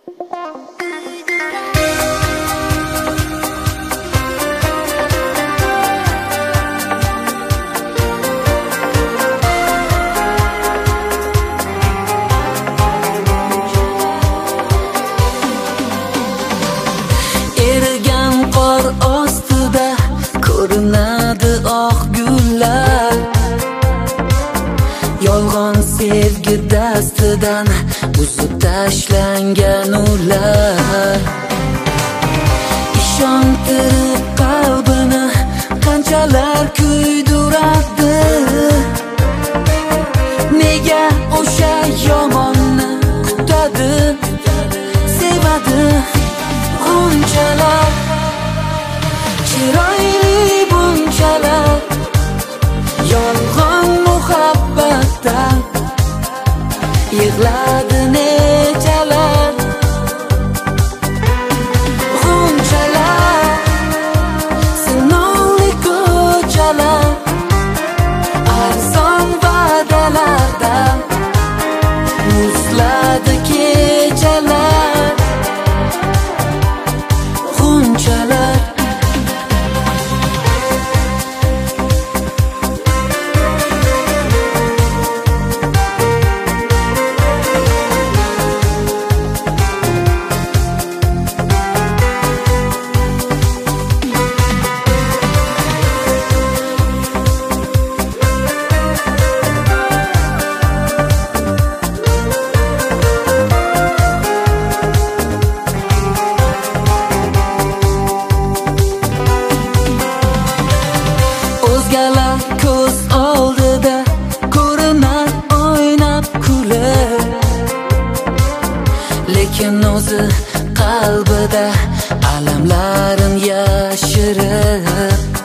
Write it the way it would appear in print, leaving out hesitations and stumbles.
Erigan qor ostida ko'rinadi oq gullar, yolg'on sevgi dastidan uzib tashlangan ular. Ishontirib qalbini qanchalar kuydiradi, nega o'sha yomonni kutadi, sevadi. Bunchalar chiroyli, bunchalar yolg'on muhabbatdan yig'ladi nechalar. G'unchalar, sinovli ko'chalar, arzon va'dalardan muzladi kechalar. G'unchalar o'zgalar ko'z oldida ko'rinar o'ynab kulib, lekin o'zi qalbida alamlarin yashirib.